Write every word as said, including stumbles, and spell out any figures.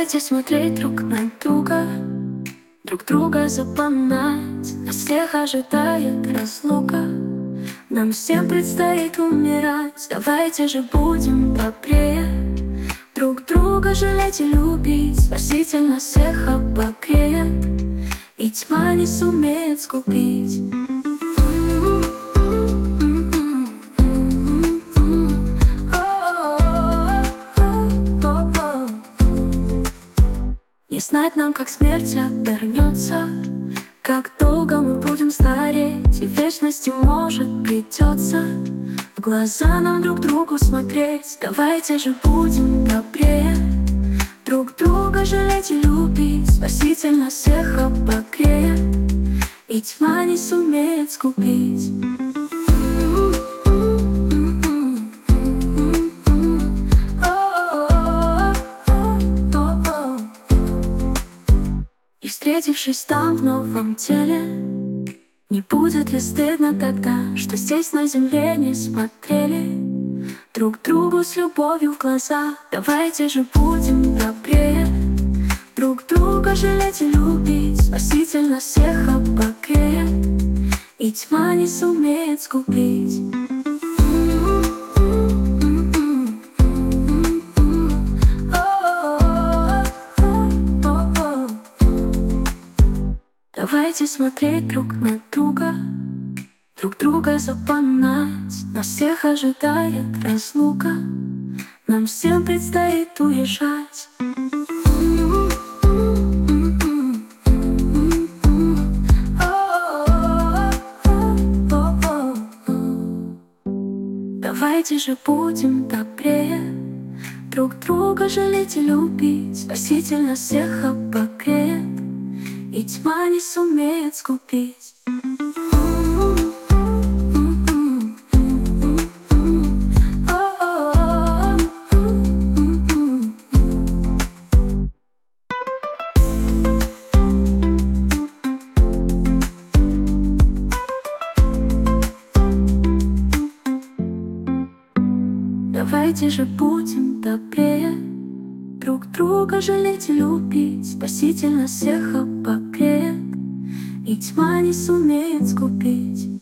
Давайте смотреть друг на друга, друг друга запоминать. Нас всех ожидает разлука, нам всем предстоит умирать. Давайте же будем добрее, друг друга жалеть и любить. Спаситель нас всех обогреет, и тьма не сумеет сгубить. Не знать нам, как смерть обернется, как долго мы будем стареть, и в вечности, может, придется в глаза нам друг другу смотреть. Давайте же будем добрее, друг друга жалеть и любить. Спаситель нас всех обогреет, и тьма не сумеет сгубить. И встретившись там в новом теле, не будет ли стыдно тогда, что здесь на земле не смотрели друг другу с любовью в глаза? Давайте же будем добрее, друг друга жалеть и любить. Спаситель нас всех обогреет, и тьма не сумеет сгубить. Давайте смотреть друг на друга, друг друга запоминать. Нас всех ожидает разлука, нам всем предстоит уезжать. Давайте же будем добрее, друг друга жалеть и любить. Спаситель нас всех обогреет, и тьма не сумеет сгубить. Давайте же будем добрее, друг друга жалеть и любить. Спаситель нас всех обогреет, и тьма не сумеет сгубить.